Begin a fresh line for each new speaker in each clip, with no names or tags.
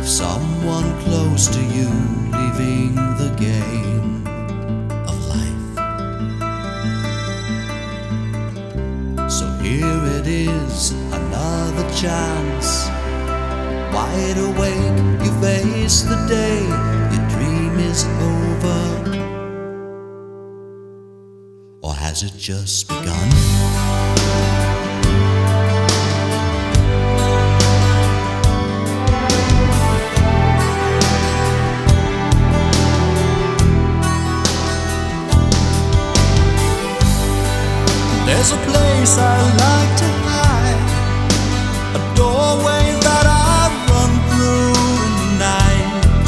someone close to you leaving the game of life. So here it is, another chance. Wide awake, you face the day, your dream is over. Or has it just begun? There's a place I like to hide, a doorway that I run through in the night.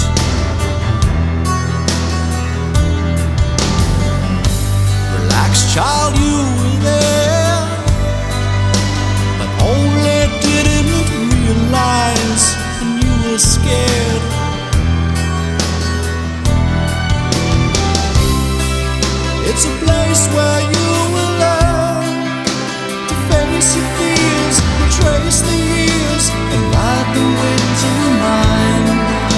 Relax, child, you were there, but only didn't realize when you were scared. It's a place where you will learn to face your fears, retrace the years, and ride the winds of your mind.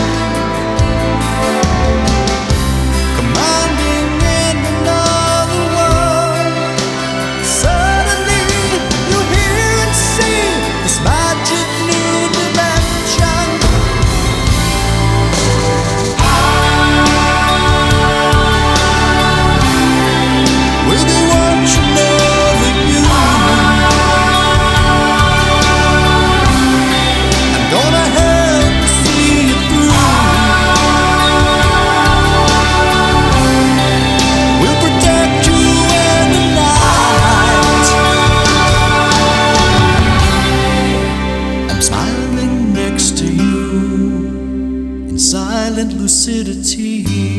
Commanding in another world, suddenly you hear and see this magic new dimension. We'll be watching over you. I'm gonna help you see it through. We'll protect you in the night. I'm smiling next to you in silent lucidity.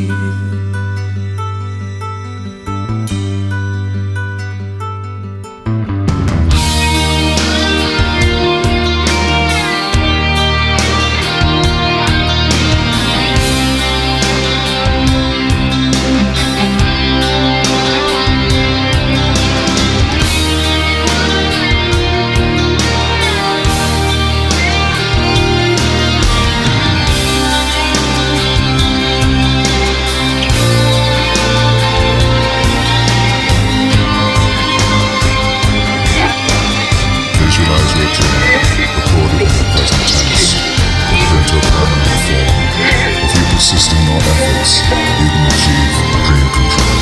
Visualize your dream, recorded in the present tense, put it into a permanent form. If you persist in your efforts, you can achieve dream control.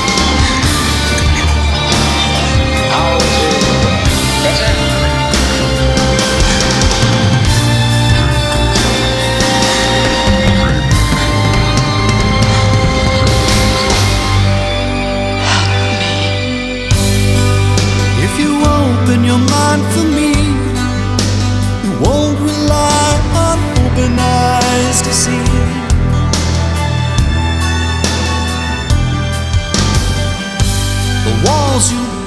If you open your mind for me, you won't rely on open eyes to see. The walls you